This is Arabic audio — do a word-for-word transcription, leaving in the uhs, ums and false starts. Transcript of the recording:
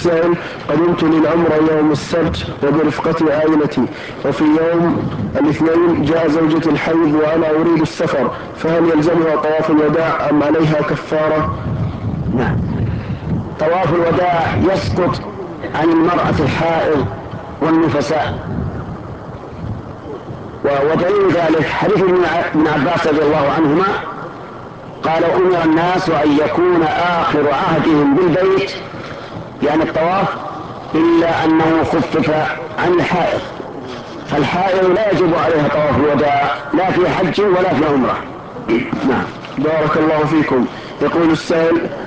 السائل: قدمت للعمرة يوم السبت وبرفقة عائلتي، وفي يوم الاثنين جاء زوجتي الحيض وأنا أريد السفر، فهل يلزمها طواف الوداع أم عليها كفارة؟ نعم. طواف الوداع يسقط عن المرأة الحائض والنفساء، ودليل ذلك حديث ابن عباس رضي الله عنهما قال: أمر الناس أن يكون آخر عهدهم بالبيت يعني الطواف إلا أنه خفف عن الحائض، فالحائض لا يجب عليها طواف الوداع لا في حج ولا في عمرة. نعم. بارك الله فيكم. يقول السائل: